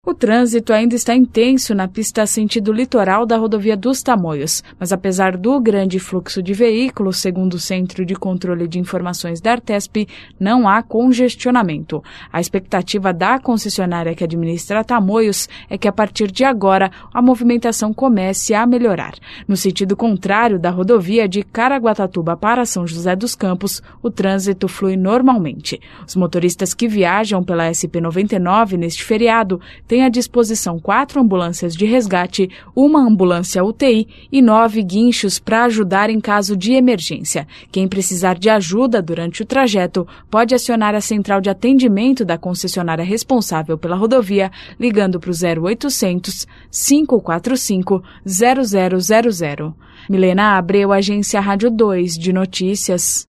O trânsito ainda está intenso na pista sentido litoral da rodovia dos Tamoios, mas apesar do grande fluxo de veículos, segundo o Centro de Controle de Informações da Artesp, não há congestionamento. A expectativa da concessionária que administra Tamoios é que a partir de agora a movimentação comece a melhorar. No sentido contrário da rodovia de Caraguatatuba para São José dos Campos, o trânsito flui normalmente. Os motoristas que viajam pela SP-99 neste feriado têm à disposição 4 ambulâncias de resgate, uma ambulância UTI e 9 guinchos para ajudar em caso de emergência. Quem precisar de ajuda durante o trajeto pode acionar a central de atendimento da concessionária responsável pela rodovia, ligando para o 0800 545 0000. Milena Abreu, Agência Rádio 2 de Notícias.